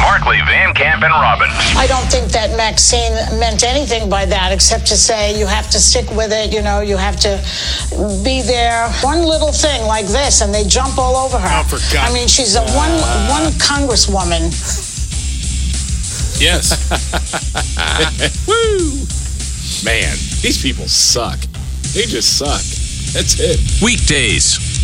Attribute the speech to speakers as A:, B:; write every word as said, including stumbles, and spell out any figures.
A: Markley, Van Camp, and Robbins.
B: I don't think that Maxine meant anything by that except to say you have to stick with it, you know, you have to be there. One little thing like this, and they jump all over her.
C: Oh, for God.
B: I mean, she's a one, one congresswoman.
C: Yes. Woo! Man, these people suck. They just suck. That's it.
D: Weekdays